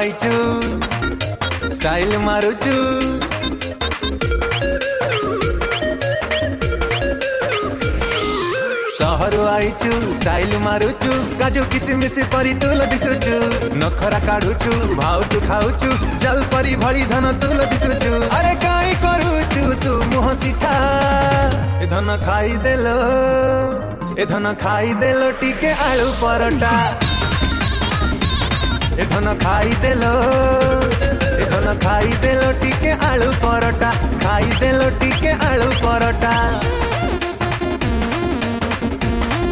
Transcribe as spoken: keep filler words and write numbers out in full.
आइचु style मारुचु सहरु आइचु style मारुचु काजू किसमिस परी तुल दिसुचु नखरा काढुचु भाउचु खाउचु जल परी भली धन तुल दिसुचु अरे काई करूचु तू मुह सिठा ए धन खाई देलो ए धन खाई देलो टिके आलू परोटा ए धन खाई देलो ए धन खाई देलो टिके आलू परोटा खाई देलो टिके आलू परोटा।